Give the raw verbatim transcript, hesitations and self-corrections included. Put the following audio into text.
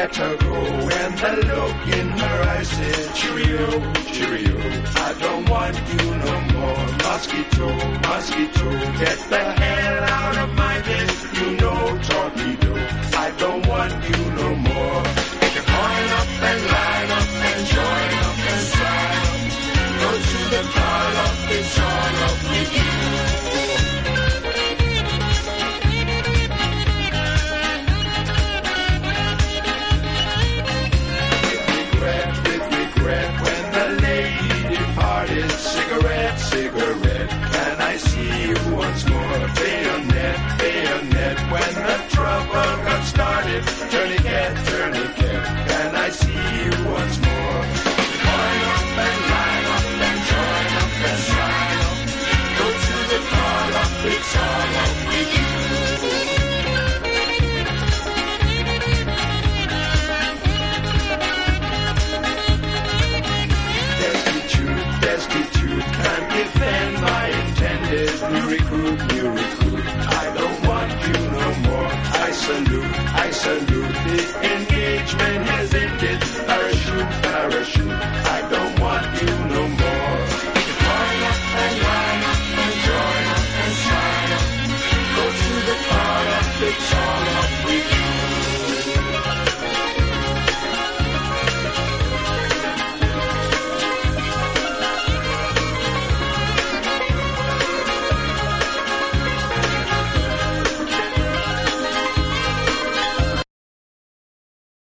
let her go. When the look in her eyes says, cheerio, cheerio, I don't want you no more. Mosquito, mosquito, get the hell out of my bed, you know, torpedo, I don't want you no more. You coin up and line up and join up and sign up. Go to the call up, it's all up with you. Cigarette, cigarette, can I see you once more? Bayonet, bayonet, when the trouble got started. Tourniquet, tourniquet, can I see you once more? Join up and line up and join up and sign up. Go to the call up, it's all up with you. Can't defend my intended. New recruit, new recruit, I don't want you no more. I salute, I salute, the engagement has ended. Parachute, parachute, I don't want you no more. Join up and line up and join up and sign up. Go to the call up, it's